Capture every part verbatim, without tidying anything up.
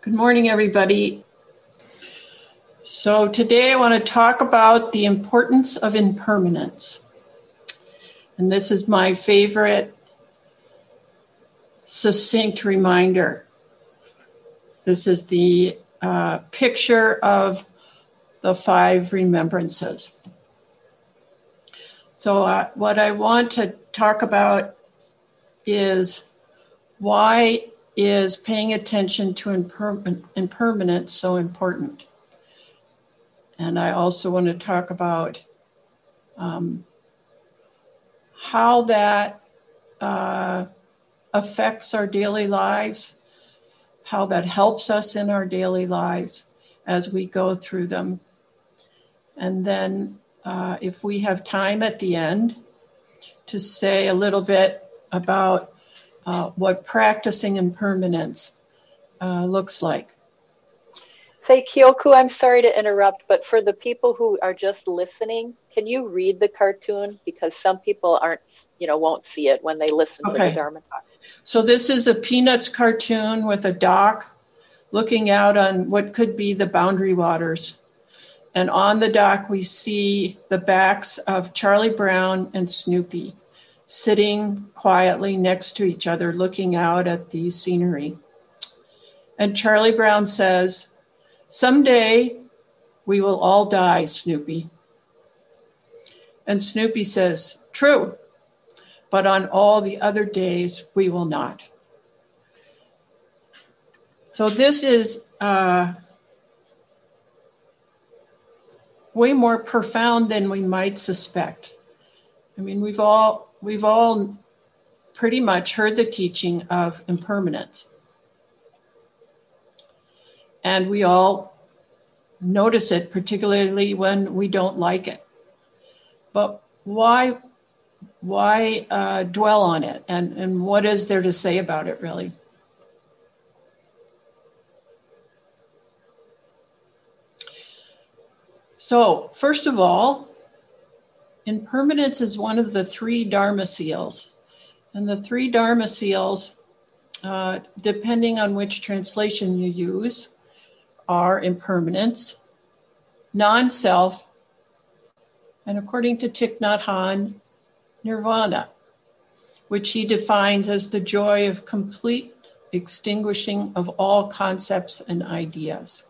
Good morning, everybody. So today I want to talk about the importance of impermanence. And this is my favorite succinct reminder. This is the uh, picture of the five remembrances. So uh, what I want to talk about is why is paying attention to imper- impermanence so important? And I also want to talk about um, how that uh, affects our daily lives, how that helps us in our daily lives as we go through them. And then uh, if we have time at the end to say a little bit about uh, what practicing impermanence uh, looks like. Say, Kyoku, I'm sorry to interrupt, but for the people who are just listening, can you read the cartoon? Because some people aren't, you know, won't see it when they listen Okay. to the Dharma talk. So this is a Peanuts cartoon with a dock looking out on what could be the Boundary Waters. And on the dock, we see the backs of Charlie Brown and Snoopy sitting quietly next to each other, looking out at the scenery. And Charlie Brown says, "Someday we will all die, Snoopy." And Snoopy says, "True, but on all the other days we will not." So this is uh, way more profound than we might suspect. I mean, we've all we've all pretty much heard the teaching of impermanence. And we all notice it, particularly when we don't like it. But why why uh, dwell on it? And, and what is there to say about it, really? So, first of all, impermanence is one of the three Dharma seals. And the three Dharma seals, uh, depending on which translation you use, are impermanence, non-self, and according to Thich Nhat Hanh, nirvana, which he defines as the joy of complete extinguishing of all concepts and ideas.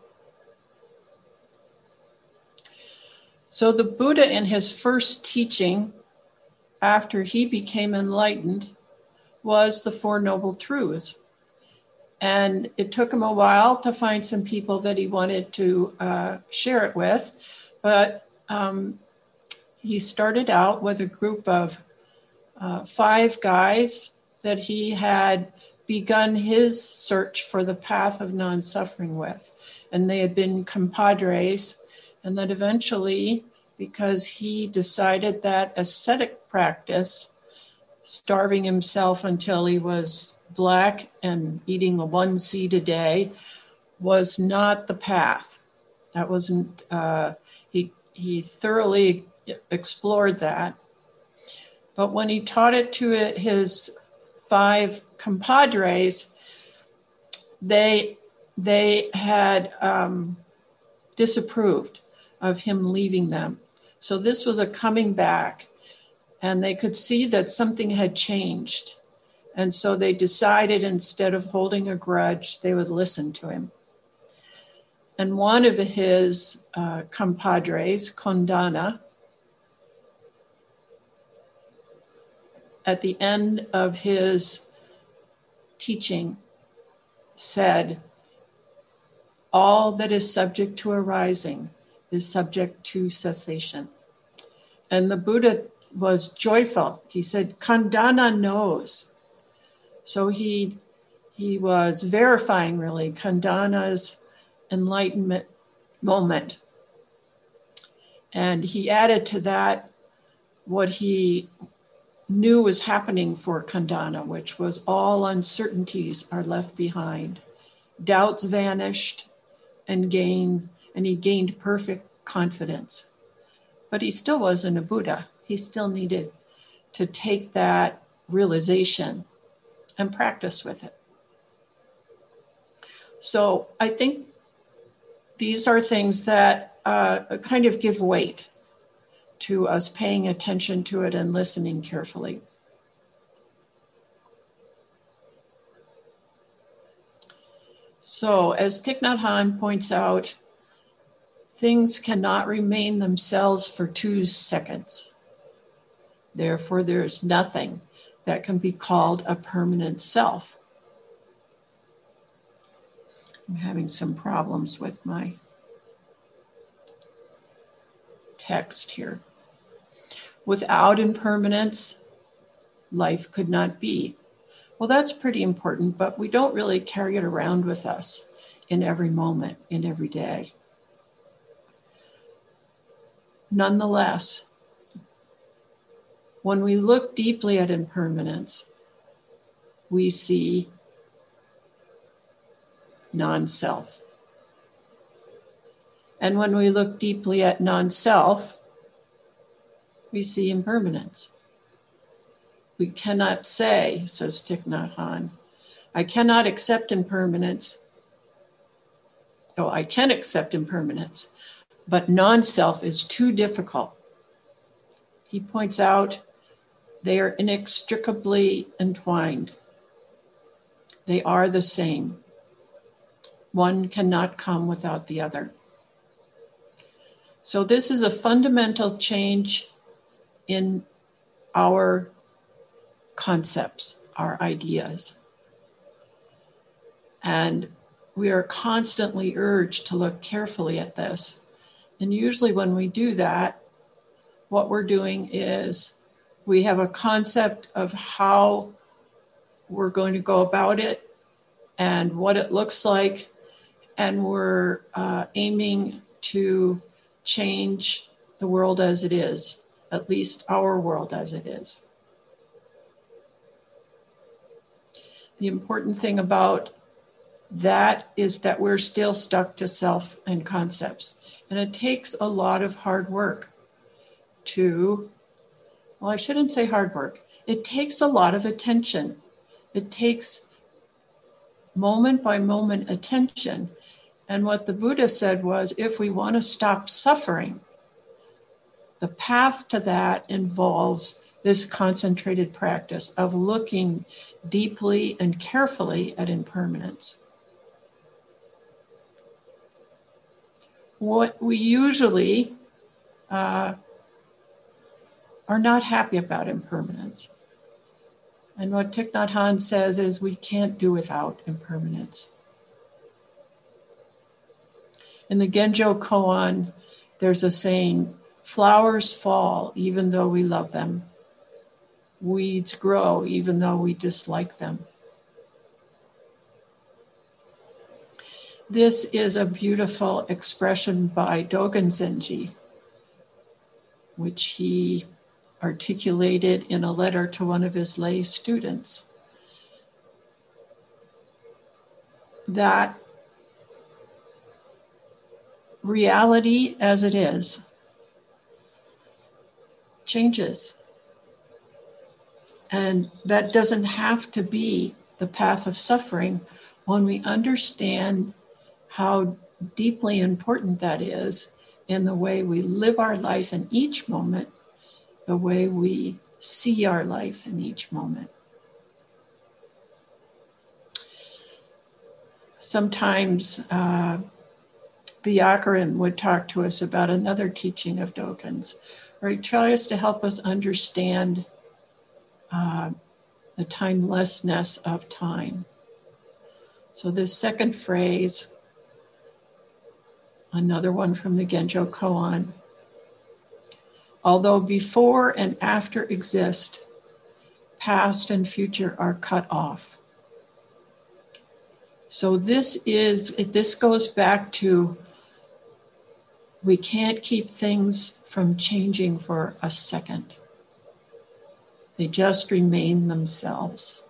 So the Buddha, in his first teaching after he became enlightened, was the Four Noble Truths. And it took him a while to find some people that he wanted to uh, share it with. But um, he started out with a group of uh, five guys that he had begun his search for the path of non-suffering with. And they had been compadres. And then eventually, because he decided that ascetic practice, starving himself until he was black and eating a one seed a day, was not the path. That wasn't, uh, he, he thoroughly explored that. But when he taught it to his five compadres, they, they had um, disapproved of him leaving them. So this was a coming back, and they could see that something had changed. And so they decided, instead of holding a grudge, they would listen to him. And one of his uh, compadres, Kondana, at the end of his teaching said, "All that is subject to arising is subject to cessation." And the Buddha was joyful. He said, "Kondana knows." So he he was verifying, really, Kondana's enlightenment moment. And he added to that what he knew was happening for Kondana, which was all uncertainties are left behind. Doubts vanished and gained, and he gained perfect confidence. But he still wasn't a Buddha. He still needed to take that realization and practice with it. So I think these are things that uh, kind of give weight to us paying attention to it and listening carefully. So as Thich Nhat Hanh points out, things cannot remain themselves for two seconds. Therefore, there is nothing that can be called a permanent self. I'm having some problems with my text here. Without impermanence, life could not be. Well, that's pretty important, but we don't really carry it around with us in every moment, in every day. Nonetheless, when we look deeply at impermanence, we see non-self. And when we look deeply at non-self, we see impermanence. We cannot say, says Thich Nhat Hanh, I cannot accept impermanence. Oh, I can accept impermanence, but non-self is too difficult. He points out they are inextricably entwined. They are the same. One cannot come without the other. So this is a fundamental change in our concepts, our ideas. And we are constantly urged to look carefully at this. And usually when we do that, what we're doing is we have a concept of how we're going to go about it and what it looks like, and we're uh, aiming to change the world as it is, at least our world as it is. The important thing about that is that we're still stuck to self and concepts. And it takes a lot of hard work to, well, I shouldn't say hard work. It takes a lot of attention. It takes moment by moment attention. And what the Buddha said was, if we want to stop suffering, the path to that involves this concentrated practice of looking deeply and carefully at impermanence. What we usually uh, are not happy about impermanence. And what Thich Nhat Hanh says is we can't do without impermanence. In the Genjo Koan, there's a saying, flowers fall even though we love them. Weeds grow even though we dislike them. This is a beautiful expression by Dogen Zenji, which he articulated in a letter to one of his lay students. That reality as it is changes. And that doesn't have to be the path of suffering when we understand how deeply important that is in the way we live our life in each moment, the way we see our life in each moment. Sometimes uh, Byakuren would talk to us about another teaching of Dogen's, where he tries to help us understand uh, the timelessness of time. So this second phrase, another one from the Genjo Koan, although before and after exist, past and future are cut off. So this is, this goes back to, we can't keep things from changing for a second. They just remain themselves.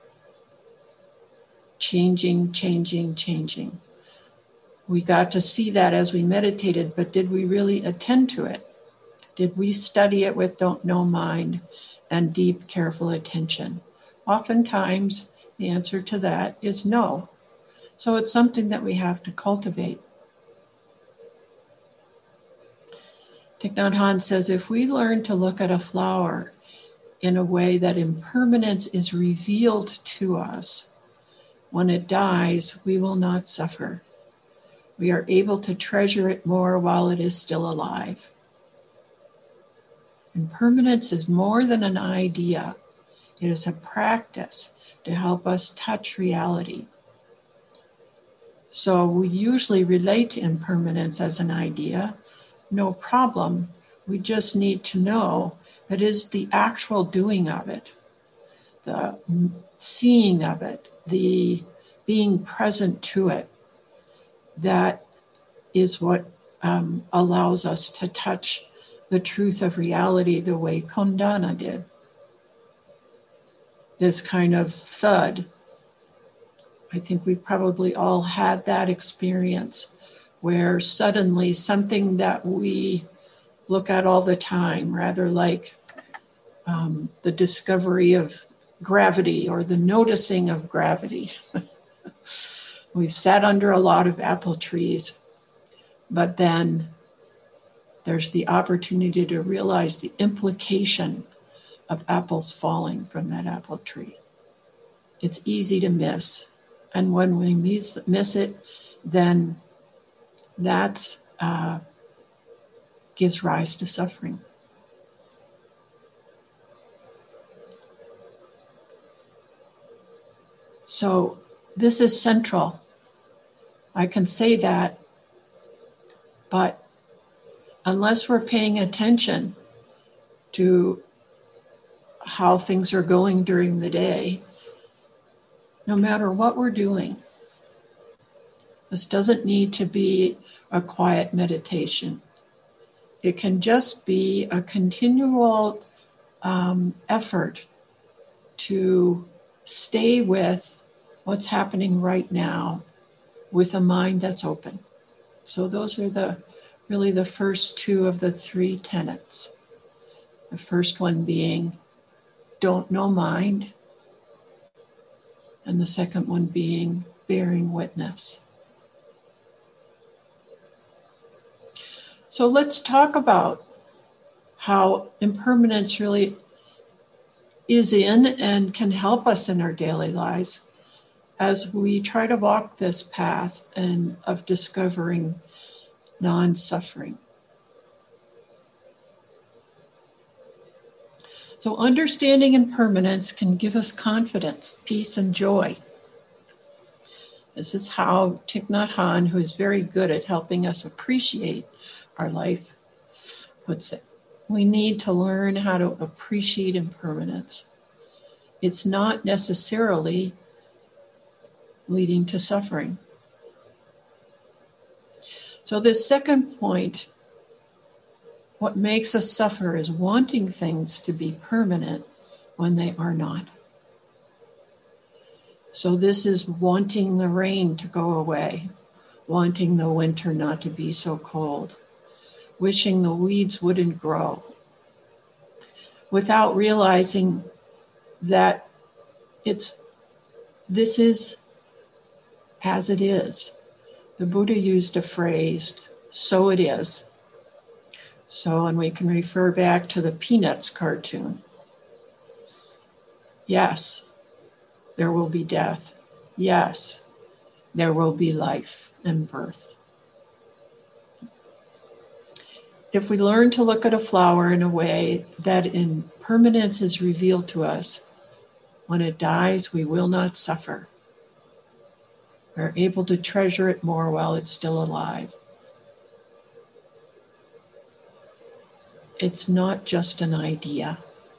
Changing, changing, changing. We got to see that as we meditated, but did we really attend to it? Did we study it with don't know mind and deep, careful attention? Oftentimes, the answer to that is no. So it's something that we have to cultivate. Thich Nhat Hanh says, if we learn to look at a flower in a way that impermanence is revealed to us, when it dies, we will not suffer. We are able to treasure it more while it is still alive. Impermanence is more than an idea. It is a practice to help us touch reality. So we usually relate to impermanence as an idea. No problem. We just need to know that it is the actual doing of it, the seeing of it, the being present to it, that is what um, allows us to touch the truth of reality the way Kundana did. This kind of thud. I think we probably all had that experience where suddenly something that we look at all the time, rather like um, the discovery of gravity or the noticing of gravity. We've sat under a lot of apple trees, but then there's the opportunity to realize the implication of apples falling from that apple tree. It's easy to miss. And when we miss, miss it, then that uh, gives rise to suffering. So this is central. I can say that, but unless we're paying attention to how things are going during the day, no matter what we're doing, this doesn't need to be a quiet meditation. It can just be a continual um, effort to stay with what's happening right now with a mind that's open. So those are the really the first two of the three tenets. The first one being don't know mind, and the second one being bearing witness. So let's talk about how impermanence really is in and can help us in our daily lives as we try to walk this path and of discovering non-suffering. So understanding impermanence can give us confidence, peace, and joy. This is how Thich Nhat Hanh, who is very good at helping us appreciate our life, puts it. We need to learn how to appreciate impermanence. It's not necessarily leading to suffering. So this second point, what makes us suffer is wanting things to be permanent when they are not. So this is wanting the rain to go away, wanting the winter not to be so cold, wishing the weeds wouldn't grow, without realizing that it's this is as it is. The Buddha used a phrase, so it is. So, and we can refer back to the Peanuts cartoon. Yes, there will be death. Yes, there will be life and birth. If we learn to look at a flower in a way that impermanence is revealed to us, when it dies, we will not suffer. We're able to treasure it more while it's still alive. It's not just an idea.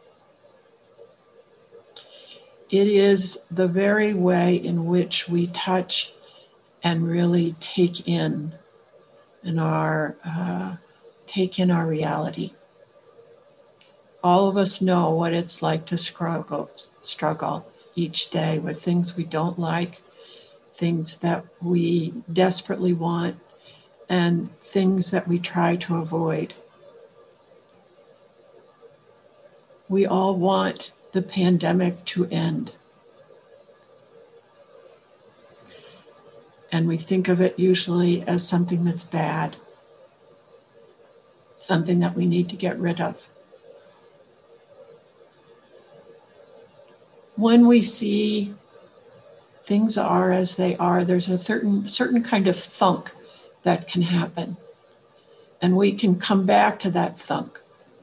It is the very way in which we touch and really take in in our uh, take in our reality. All of us know what it's like to struggle, struggle each day with things we don't like, things that we desperately want, and things that we try to avoid. We all want the pandemic to end. And we think of it usually as something that's bad, something that we need to get rid of. When we see things are as they are, there's a certain certain kind of thunk that can happen. And we can come back to that thunk.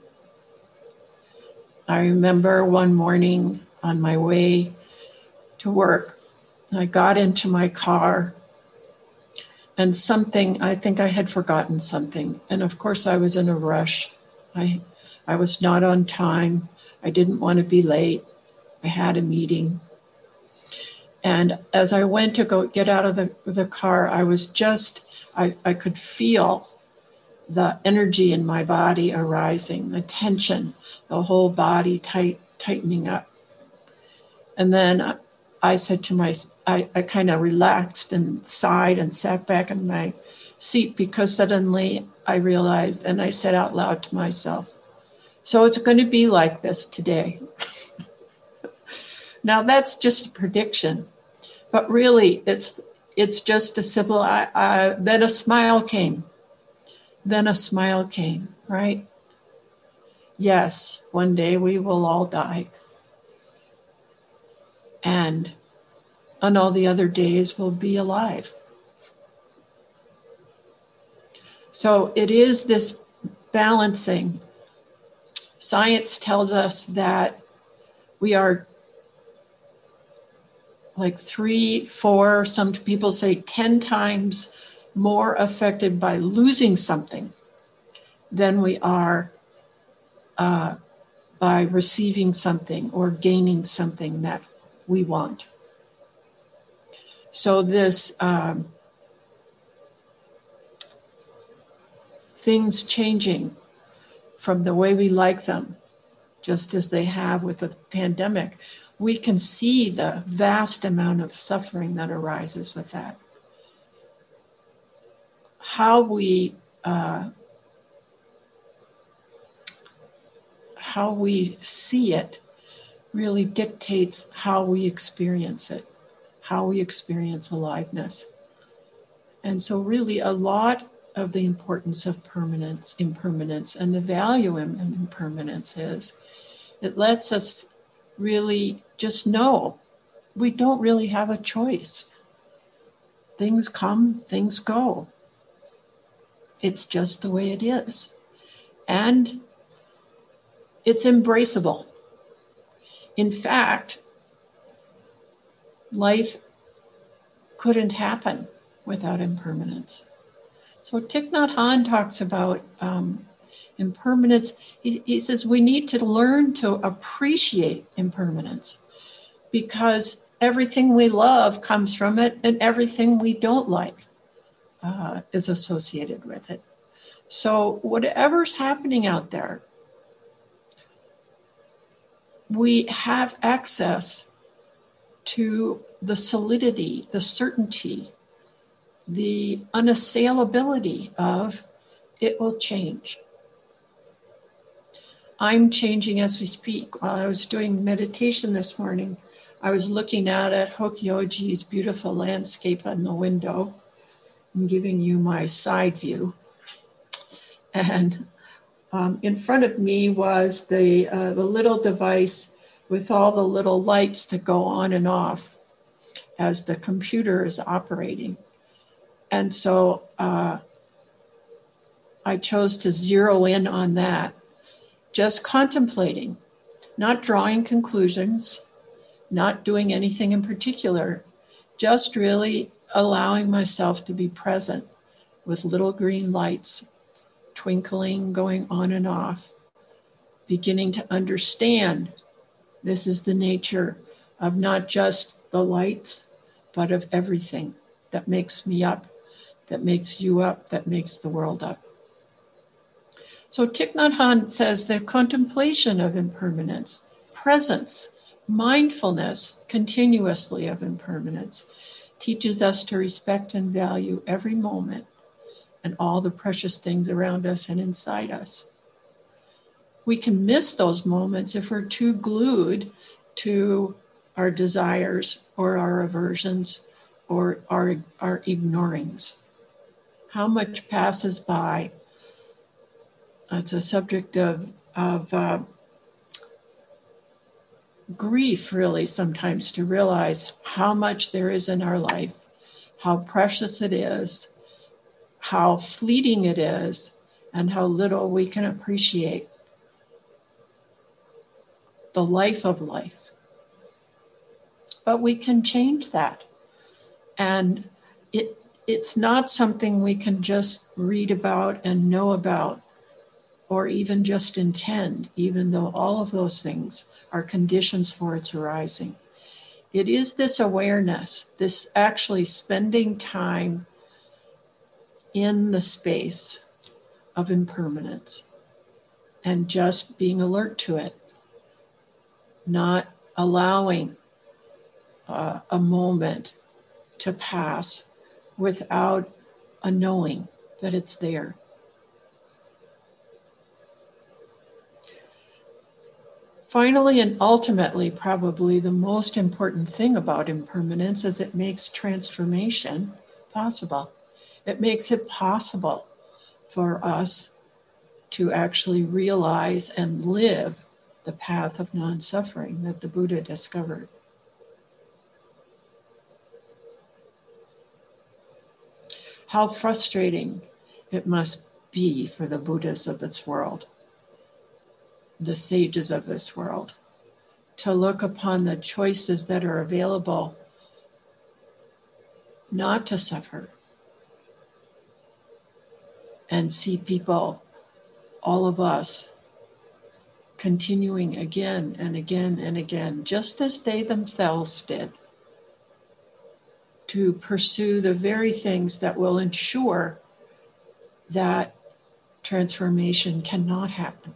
I remember one morning on my way to work, I got into my car and something, I think I had forgotten something. And of course I was in a rush. I, I was not on time. I didn't want to be late. I had a meeting. And as I went to go get out of the, the car, I was just, I, I could feel the energy in my body arising, the tension, the whole body tight, tightening up. And then I said to my, I, I kind of relaxed and sighed and sat back in my seat because suddenly I realized, and I said out loud to myself, so it's going to be like this today. Now that's just a prediction, but really it's it's just a simple, I, I, then a smile came. Then a smile came, right? Yes, one day we will all die. And on all the other days we'll be alive. So it is this balancing. Science tells us that we are like three, four, some people say ten times more affected by losing something than we are uh, by receiving something or gaining something that we want. So this um, things changing from the way we like them, just as they have with the pandemic, we can see the vast amount of suffering that arises with that. How we uh, how we see it really dictates how we experience it, how we experience aliveness. And so really a lot of the importance of permanence, impermanence, and the value in, in impermanence is it lets us really just know we don't really have a choice. Things come, things go. It's just the way it is. And it's embraceable. In fact, life couldn't happen without impermanence. So Thich Nhat Hanh talks about um, impermanence. He, he says we need to learn to appreciate impermanence because everything we love comes from it and everything we don't like uh, is associated with it. So whatever's happening out there, we have access to the solidity, the certainty, the unassailability of it will change. I'm changing as we speak. While I was doing meditation this morning, I was looking out at Hokyoji's beautiful landscape on the window. I'm giving you my side view. And um, in front of me was the, uh, the little device with all the little lights that go on and off as the computer is operating. And so uh, I chose to zero in on that, just contemplating, not drawing conclusions, not doing anything in particular, just really allowing myself to be present with little green lights twinkling, going on and off, beginning to understand this is the nature of not just the lights, but of everything that makes me up, that makes you up, that makes the world up. So Thich Nhat Hanh says the contemplation of impermanence, presence, mindfulness continuously of impermanence teaches us to respect and value every moment and all the precious things around us and inside us. We can miss those moments if we're too glued to our desires or our aversions or our, our ignorings? How much passes by? It's a subject of, of uh, grief, really, sometimes, to realize how much there is in our life, how precious it is, how fleeting it is, and how little we can appreciate the life of life. But we can change that. And it it's not something we can just read about and know about, or even just intend, even though all of those things are conditions for its arising. It is this awareness, this actually spending time in the space of impermanence and just being alert to it, not allowing uh, a moment to pass without a knowing that it's there. Finally, and ultimately, probably the most important thing about impermanence is it makes transformation possible. It makes it possible for us to actually realize and live the path of non-suffering that the Buddha discovered. How frustrating it must be for the Buddhas of this world, the sages of this world, to look upon the choices that are available not to suffer and see people, all of us, continuing again and again and again, just as they themselves did, to pursue the very things that will ensure that transformation cannot happen.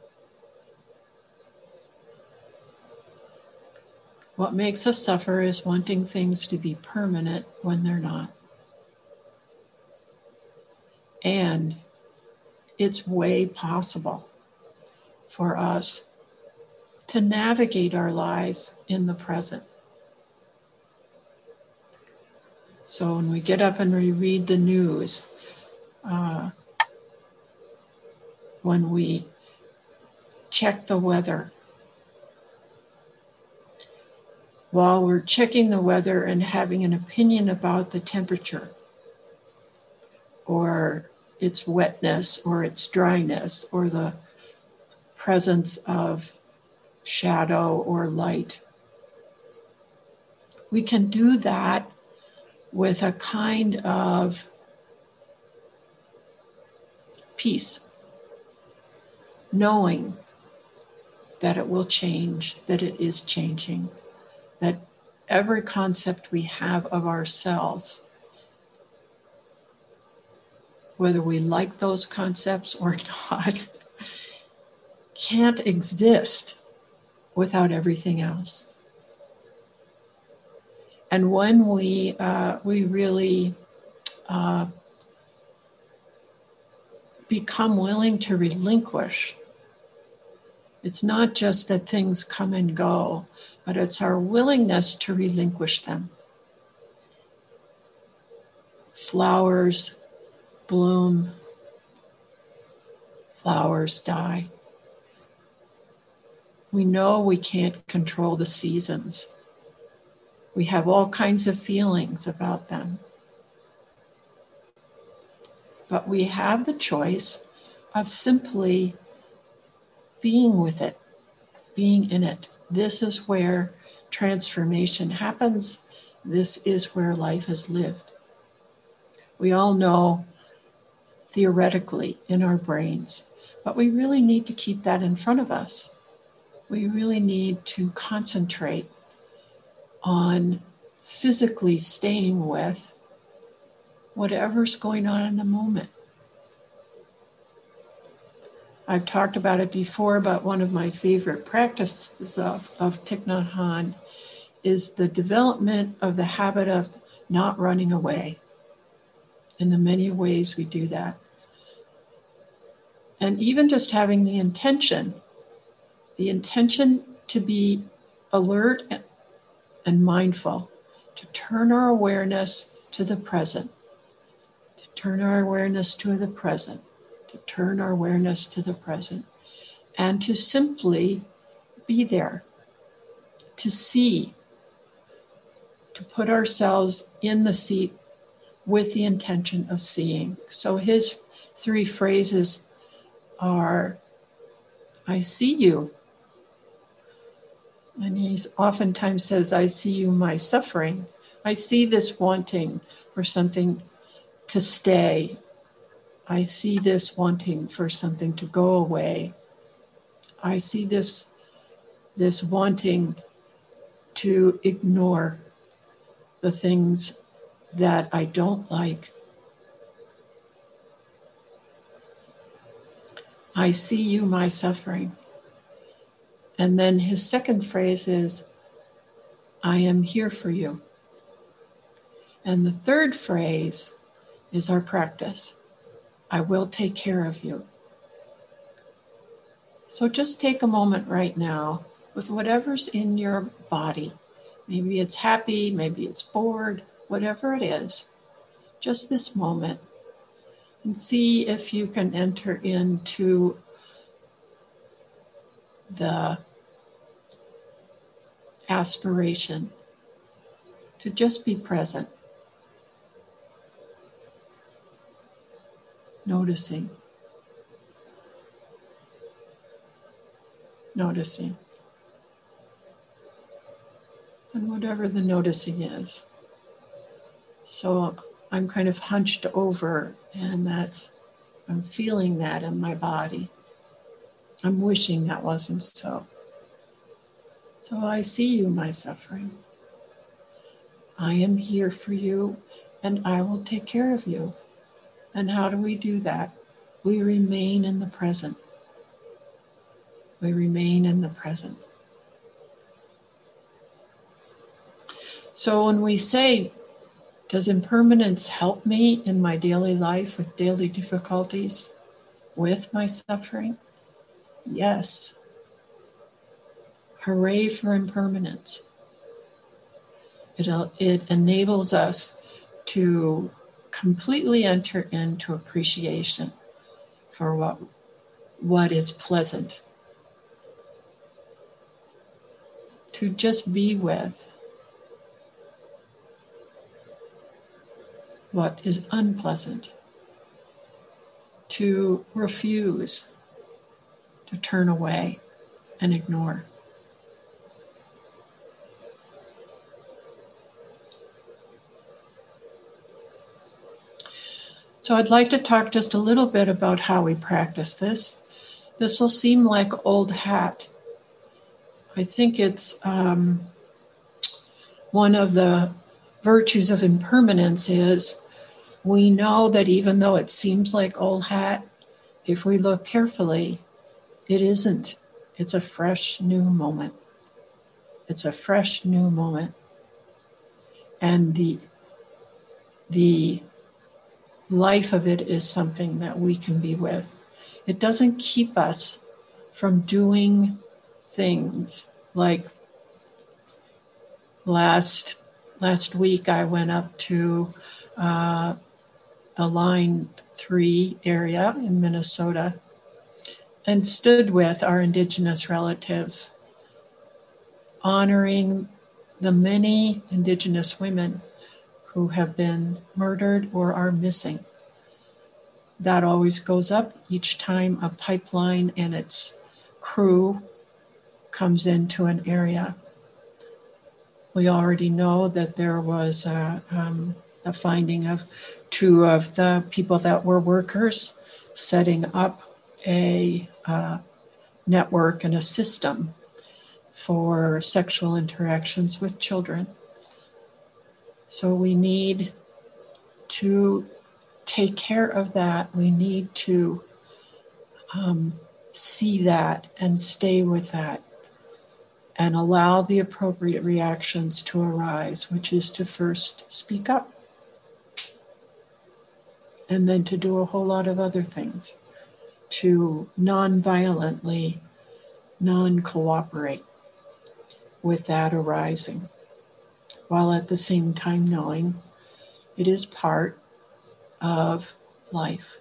What makes us suffer is wanting things to be permanent when they're not. And it's way possible for us to navigate our lives in the present. So when we get up and we read the news, uh, when we check the weather, while we're checking the weather and having an opinion about the temperature, or its wetness, or its dryness, or the presence of shadow or light, we can do that with a kind of peace, knowing that it will change, that it is changing, that every concept we have of ourselves, whether we like those concepts or not, can't exist without everything else. And when we uh, we really uh, become willing to relinquish, it's not just that things come and go, but it's our willingness to relinquish them. Flowers bloom, flowers die. We know we can't control the seasons. We have all kinds of feelings about them. But we have the choice of simply being with it, being in it. This is where transformation happens. This is where life is lived. We all know theoretically in our brains, but we really need to keep that in front of us. We really need to concentrate on physically staying with whatever's going on in the moment. I've talked about it before, but one of my favorite practices of, of Thich Nhat Hanh is the development of the habit of not running away, in the many ways we do that. And even just having the intention, the intention to be alert and mindful, to turn our awareness to the present, to turn our awareness to the present, to turn our awareness to the present, and to simply be there, to see, to put ourselves in the seat with the intention of seeing. So his three phrases are, I see you. And he oftentimes says, I see you, my suffering. I see this wanting for something to stay. I see this wanting for something to go away. I see this, this wanting to ignore the things that I don't like. I see you, my suffering. And then his second phrase is, I am here for you. And the third phrase is our practice. I will take care of you. So just take a moment right now with whatever's in your body. Maybe it's happy, maybe it's bored, whatever it is. Just this moment. And see if you can enter into the aspiration to just be present. Noticing. Noticing. And whatever the noticing is. So I'm kind of hunched over, and that's, I'm feeling that in my body. I'm wishing that wasn't so. So I see you, my suffering. I am here for you, and I will take care of you. And how do we do that? We remain in the present. We remain in the present. So when we say, does impermanence help me in my daily life with daily difficulties, with my suffering? Yes. Hooray for impermanence. It, it enables us to completely enter into appreciation for what, what is pleasant. To just be with what is unpleasant. To refuse, to turn away and ignore. So I'd like to talk just a little bit about how we practice this. This will seem like old hat. I think it's um, one of the virtues of impermanence is we know that even though it seems like old hat, if we look carefully, it isn't. It's a fresh new moment. It's a fresh new moment. And the, the life of it is something that we can be with. It doesn't keep us from doing things like last last week I went up to uh, the Line three area in Minnesota and stood with our Indigenous relatives, honoring the many Indigenous women who have been murdered or are missing. That always goes up each time a pipeline and its crew comes into an area. We already know that there was uh, um, the finding of two of the people that were workers setting up a uh, network and a system for sexual interactions with children. So we need to take care of that. We need to um, see that and stay with that and allow the appropriate reactions to arise, which is to first speak up and then to do a whole lot of other things, to non-violently, non-cooperate with that arising. while at the same time knowing it is part of life.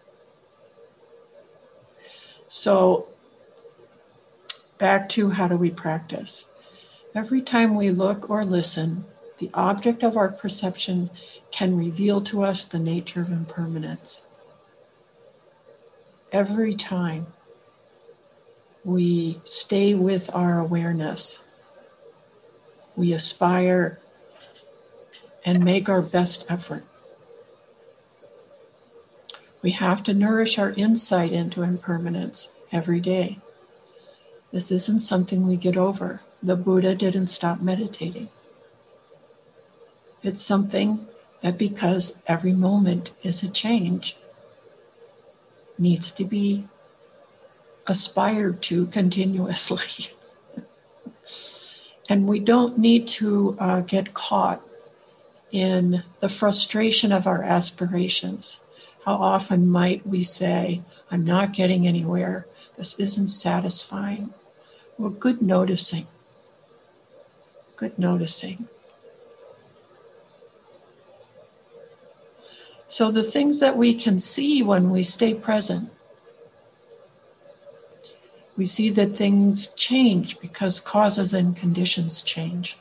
So back to how do we practice? Every time we look or listen, the object of our perception can reveal to us the nature of impermanence. Every time we stay with our awareness, we aspire and make our best effort. We have to nourish our insight into impermanence every day. This isn't something we get over. The Buddha didn't stop meditating. It's something that, because every moment is a change, needs to be aspired to continuously. And we don't need to uh, get caught in the frustration of our aspirations. How often might we say, I'm not getting anywhere, this isn't satisfying? Well, good noticing. Good noticing. So the things that we can see when we stay present, we see that things change because causes and conditions change.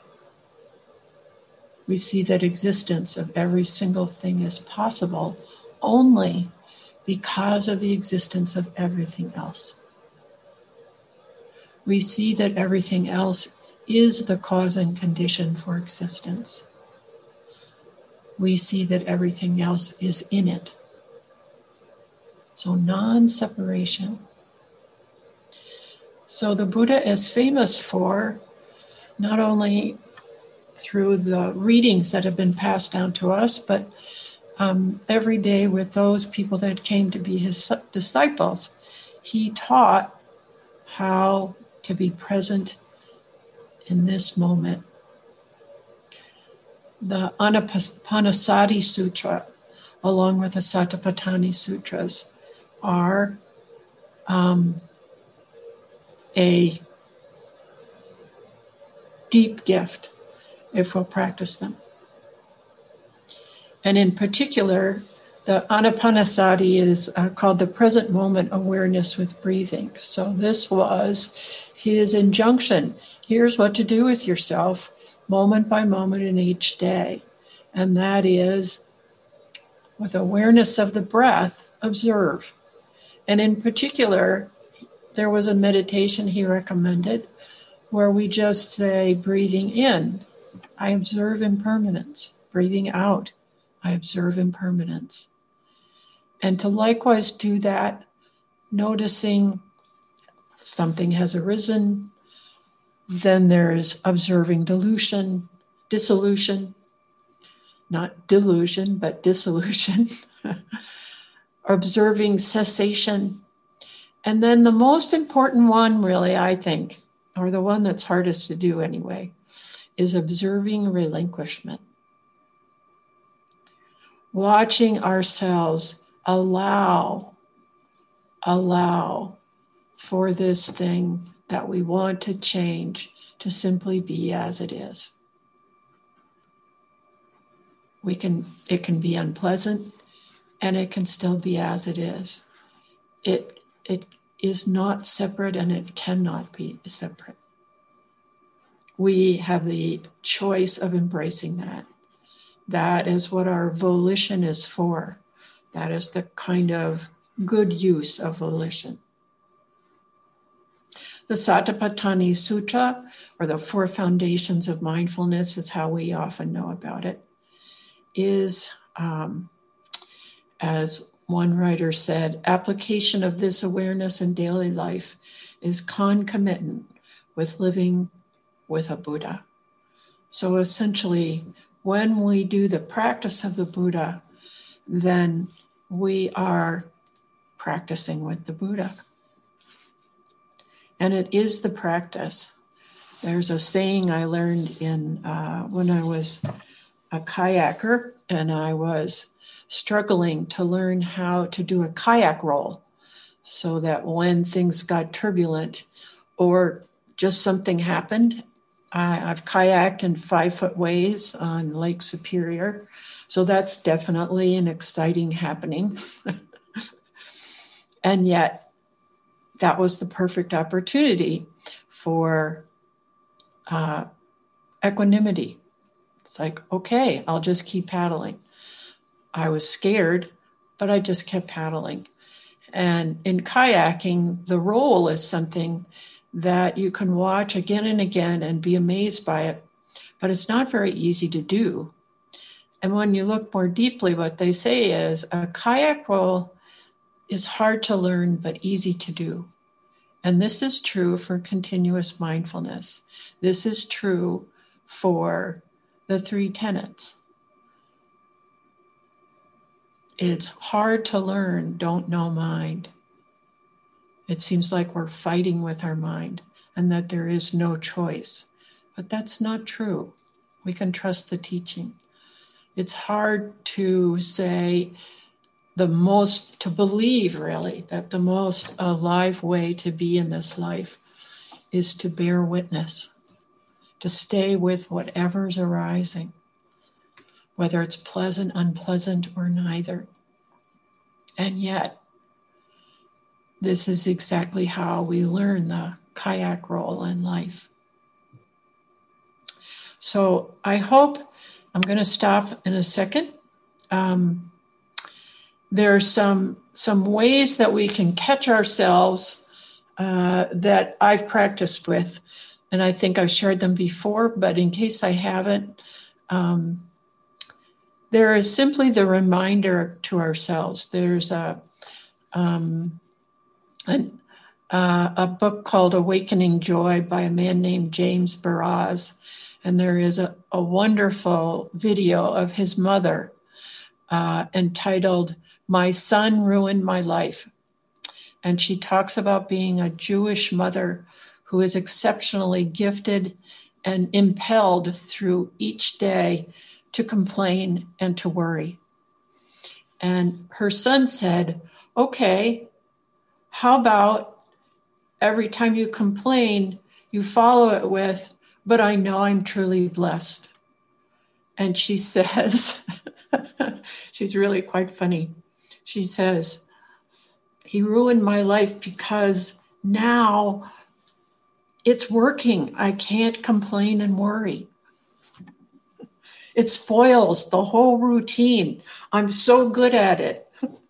We see that existence of every single thing is possible only because of the existence of everything else. We see that everything else is the cause and condition for existence. We see that everything else is in it. So non-separation. So the Buddha is famous for, not only through the readings that have been passed down to us, but um, every day with those people that came to be his disciples, he taught how to be present in this moment. The Anapanasati Sutra, along with the Satipatthana Sutras, are um, a deep gift if we'll practice them. And in particular, the Anapanasati is uh, called the present moment awareness with breathing. So this was his injunction. Here's what to do with yourself moment by moment in each day. And that is, with awareness of the breath, observe. And in particular, there was a meditation he recommended where we just say, breathing in, I observe impermanence. Breathing out, I observe impermanence. And to likewise do that, noticing something has arisen, then there's observing dilution, dissolution, not delusion, but dissolution, observing cessation. And then the most important one, really, I think, or the one that's hardest to do anyway, is observing relinquishment. Watching ourselves allow, allow for this thing that we want to change to simply be as it is. We can, it can be unpleasant, and it can still be as it is. It, it is not separate, and it cannot be separate. We have the choice of embracing that. That is what our volition is for. That is the kind of good use of volition. The Satipatthana Sutta, or the Four Foundations of Mindfulness, is how we often know about it, is, um, as one writer said, application of this awareness in daily life is concomitant with living with a Buddha. So essentially, when we do the practice of the Buddha, then we are practicing with the Buddha. And it is the practice. There's a saying I learned in uh, when I was a kayaker, and I was struggling to learn how to do a kayak roll so that when things got turbulent or just something happened, I, I've kayaked in five foot waves on Lake Superior. So that's definitely an exciting happening. And yet that was the perfect opportunity for uh, equanimity. It's like, okay, I'll just keep paddling. I was scared, but I just kept paddling. And in kayaking, the roll is something that you can watch again and again and be amazed by it, but it's not very easy to do. And when you look more deeply, what they say is a kayak roll is hard to learn, but easy to do. And this is true for continuous mindfulness. This is true for the three tenets. It's hard to learn, don't know mind. It seems like we're fighting with our mind and that there is no choice. But that's not true. We can trust the teaching. It's hard to say the most, to believe really, that the most alive way to be in this life is to bear witness, to stay with whatever's arising, whether it's pleasant, unpleasant, or neither. And yet, this is exactly how we learn the kayak roll in life. So I hope, I'm going to stop in a second. Um, there are some, some ways that we can catch ourselves uh, that I've practiced with, and I think I've shared them before, but in case I haven't, um, there is simply the reminder to ourselves. There's a um, an, uh, a book called Awakening Joy by a man named James Baraz, and there is a, a wonderful video of his mother uh, entitled "My Son Ruined My Life." And she talks about being a Jewish mother who is exceptionally gifted and impelled through each day to complain and to worry. And her son said, okay, how about every time you complain, you follow it with, but I know I'm truly blessed. And she says, she's really quite funny. She says, he ruined my life because now it's working. I can't complain and worry. It spoils the whole routine. I'm so good at it.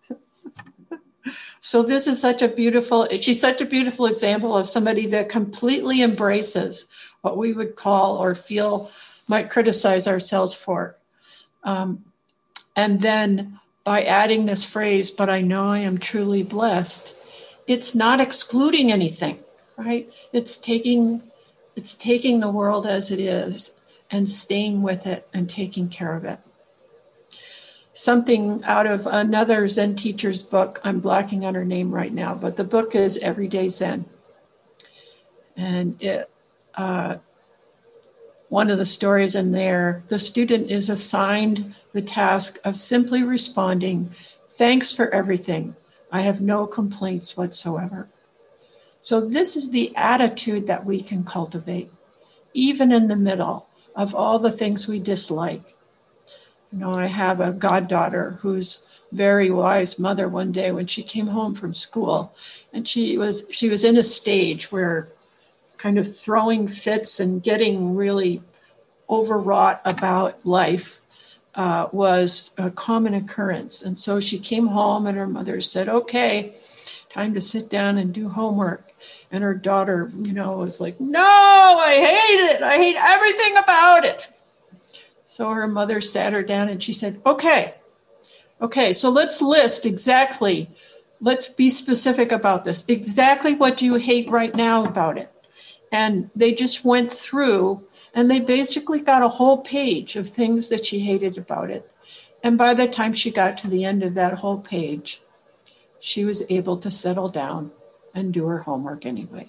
So this is such a beautiful, she's such a beautiful example of somebody that completely embraces what we would call or feel might criticize ourselves for. Um, and then by adding this phrase, but I know I am truly blessed, it's not excluding anything, right? It's taking, it's taking the world as it is and staying with it and taking care of it. Something out of another Zen teacher's book, I'm blacking on her name right now, but the book is Everyday Zen. And it, uh, one of the stories in there, the student is assigned the task of simply responding, thanks for everything. I have no complaints whatsoever. So this is the attitude that we can cultivate, even in the middle of all the things we dislike. You know, I have a goddaughter who's very wise mother one day when she came home from school, and she was she was in a stage where kind of throwing fits and getting really overwrought about life uh, was a common occurrence. And so she came home and her mother said, okay, time to sit down and do homework. And her daughter, you know, was like, no, I hate it. I hate everything about it. So her mother sat her down and she said, okay, okay, so let's list exactly, let's be specific about this. Exactly what do you hate right now about it? And they just went through and they basically got a whole page of things that she hated about it. And by the time she got to the end of that whole page, she was able to settle down and do her homework anyway.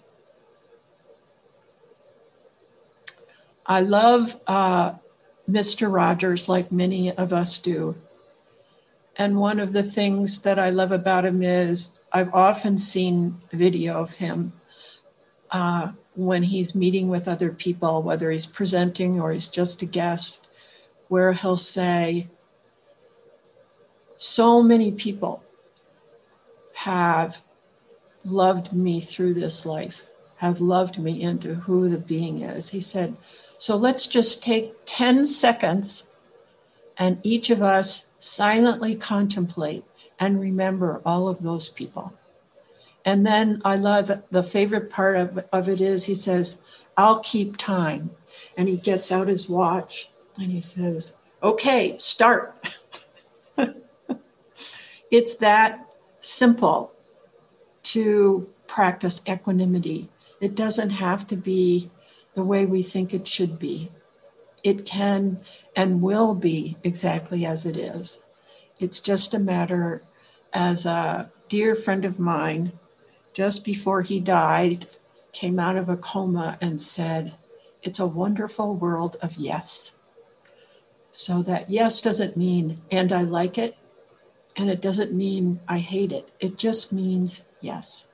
I love uh, Mister Rogers like many of us do. And one of the things that I love about him is I've often seen video of him uh, when he's meeting with other people, whether he's presenting or he's just a guest, where he'll say, so many people have loved me through this life, have loved me into who the being is. He said, so let's just take ten seconds and each of us silently contemplate and remember all of those people. And then I love the favorite part of, of it is he says, I'll keep time. And he gets out his watch and he says, okay, start. It's that simple to practice equanimity. It doesn't have to be the way we think it should be. It can and will be exactly as it is. It's just a matter, as a dear friend of mine, just before he died, came out of a coma and said, it's a wonderful world of yes. So that yes doesn't mean, and I like it, and it doesn't mean I hate it. It just means yes.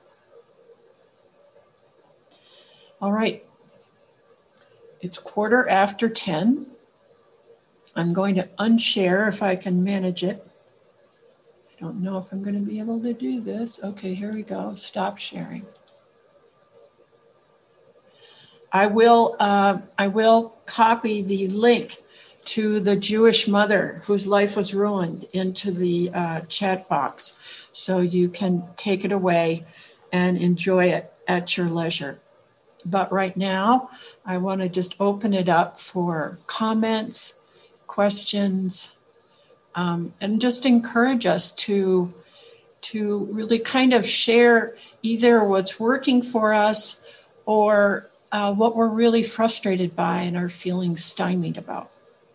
All right. It's quarter after ten. I'm going to unshare if I can manage it. I don't know if I'm going to be able to do this. Okay, here we go. Stop sharing. I will, uh, I will copy the link to the Jewish mother whose life was ruined into the uh, chat box, so you can take it away and enjoy it at your leisure. But right now, I want to just open it up for comments, questions, um, and just encourage us to, to really kind of share either what's working for us or uh, what we're really frustrated by and are feeling stymied about.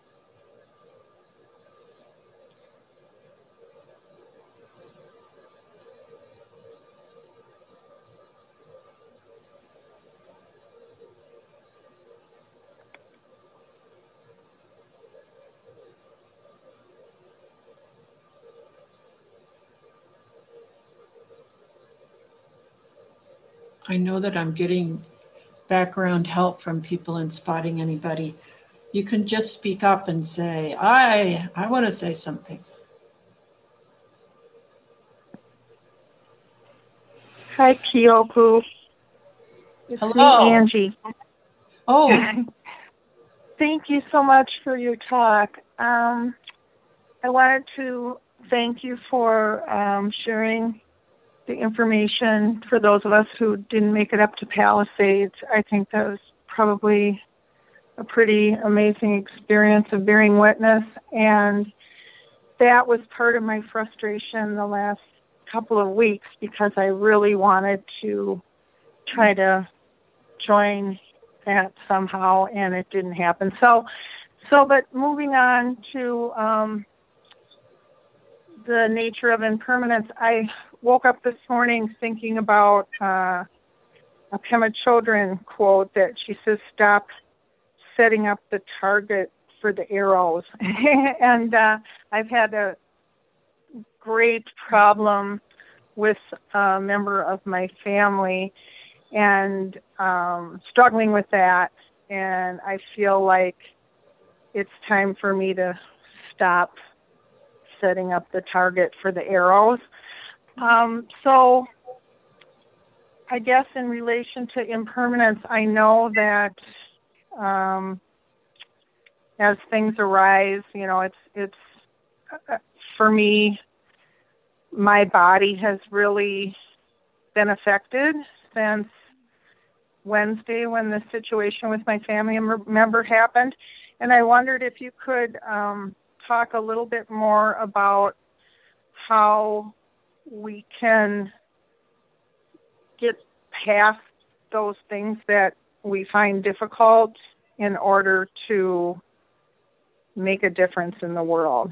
I know that I'm getting background help from people in spotting anybody. You can just speak up and say, I, I want to say something. Hi, Keoku. It's Hello. me, Angie. Oh. Thank you so much for your talk. Um, I wanted to thank you for um, sharing the information for those of us who didn't make it up to Palisades. I think that was probably a pretty amazing experience of bearing witness, and that was part of my frustration the last couple of weeks because I really wanted to try to join that somehow, and it didn't happen. So, so but moving on to um, the nature of impermanence, I woke up this morning thinking about uh, a Pema Chodron quote that she says, stop setting up the target for the arrows. and uh, I've had a great problem with a member of my family and um, struggling with that. And I feel like it's time for me to stop setting up the target for the arrows. Um, so I guess in relation to impermanence, I know that um, as things arise, you know, it's, it's uh, for me, my body has really been affected since Wednesday when the situation with my family member happened. And I wondered if you could um, talk a little bit more about how we can get past those things that we find difficult in order to make a difference in the world.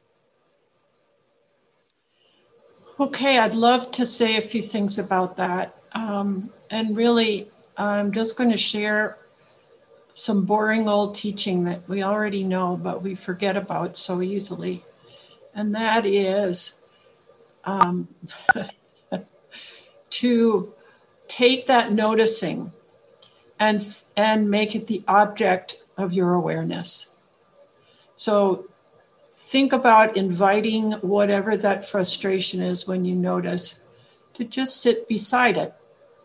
Okay, I'd love to say a few things about that. Um, and really, I'm just going to share some boring old teaching that we already know, but we forget about so easily. And that is um, to take that noticing and, and make it the object of your awareness. So think about inviting whatever that frustration is when you notice to just sit beside it.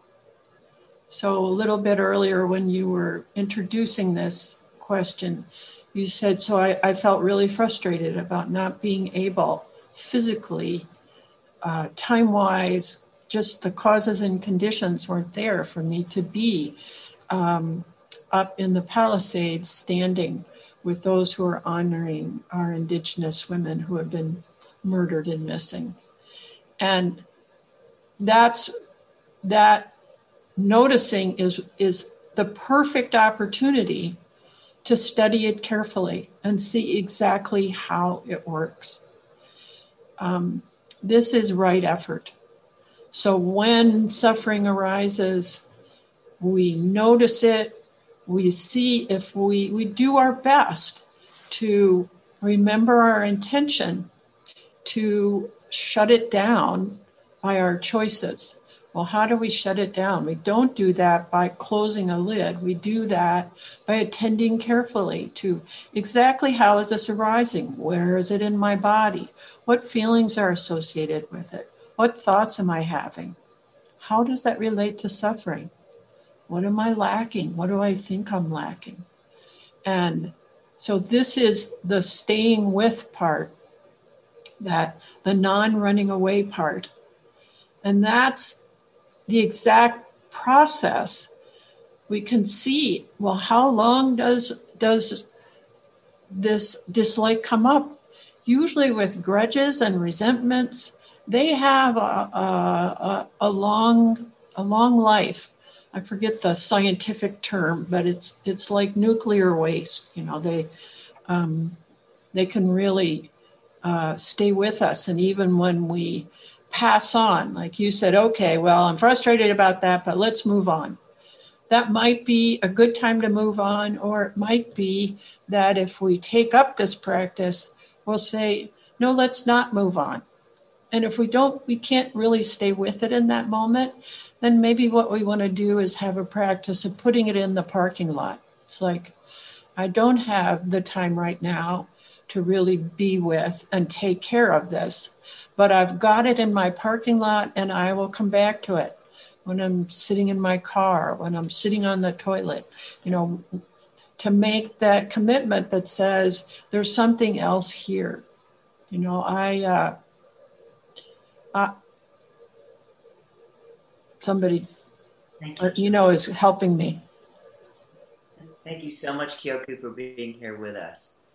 So a little bit earlier when you were introducing this question, you said, so I, I felt really frustrated about not being able physically, uh, time-wise, just the causes and conditions weren't there for me to be um, up in the Palisades standing with those who are honoring our Indigenous women who have been murdered and missing. And that's that noticing is, is the perfect opportunity to study it carefully and see exactly how it works. Um, this is right effort. So when suffering arises, we notice it, we see if we, we do our best to remember our intention to shut it down by our choices. Well, how do we shut it down? We don't do that by closing a lid. We do that by attending carefully to exactly how is this arising? Where is it in my body? What feelings are associated with it? What thoughts am I having? How does that relate to suffering? What am I lacking? What do I think I'm lacking? And so this is the staying with part, that the non-running away part. And that's the exact process. We can see, well, how long does does this dislike come up? Usually with grudges and resentments, they have a, a, a long a long life. I forget the scientific term, but it's it's like nuclear waste. You know, they um, they can really uh, stay with us, and even when we pass on, like you said, okay, well, I'm frustrated about that, but let's move on. That might be a good time to move on, or it might be that if we take up this practice, we'll say, no, let's not move on. And if we don't, we can't really stay with it in that moment, then maybe what we want to do is have a practice of putting it in the parking lot. It's like, I don't have the time right now to really be with and take care of this, but I've got it in my parking lot and I will come back to it when I'm sitting in my car, when I'm sitting on the toilet, you know, to make that commitment that says there's something else here. You know, I, uh, uh somebody, you. you know, is helping me. Thank you so much, Kyoku, for being here with us.